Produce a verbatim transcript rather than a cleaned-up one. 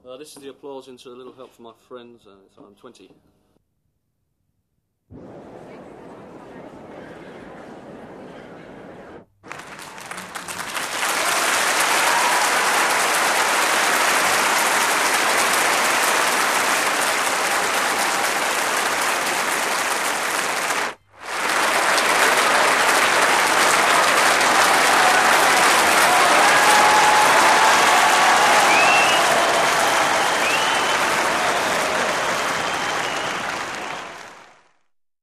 Uh, this is the applause into A Little Help from My Friends, and it's, I'm twenty.